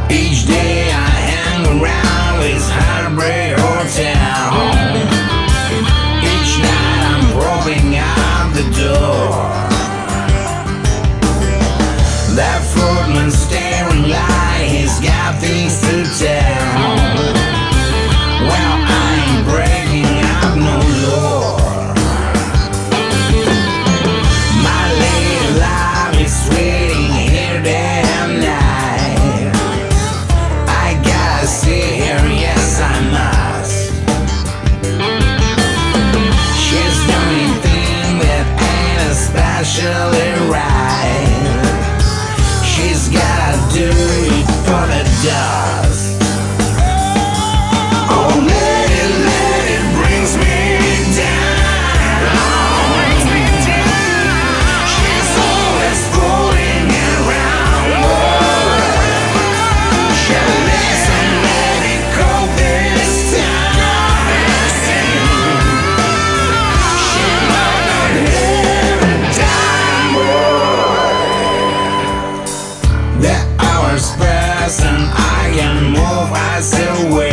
Each day I hang around this heartbreak hotel. Each night I'm probing out the door. That footman staring like he's got things to tell. Well, I ain't breaking up no law. My lady love is waiting here day and night. I gotta see her, yes I must. She's doing things that ain't especially right. She's gotta do it for the dust. Oh, let it brings me down. She's always fooling around. She'll listen, let it go this time. She might not have a dime more. The hours pass and I can move, I still wait.